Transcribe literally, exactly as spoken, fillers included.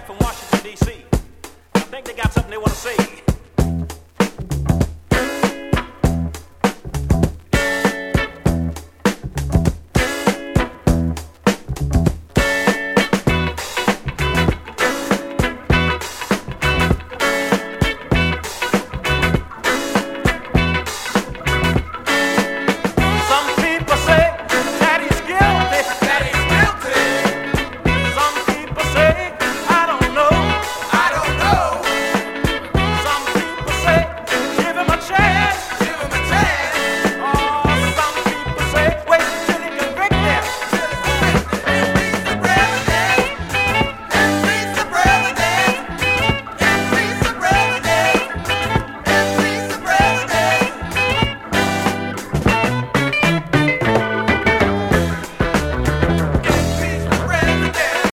from Washington, D C I think they got something they want to say.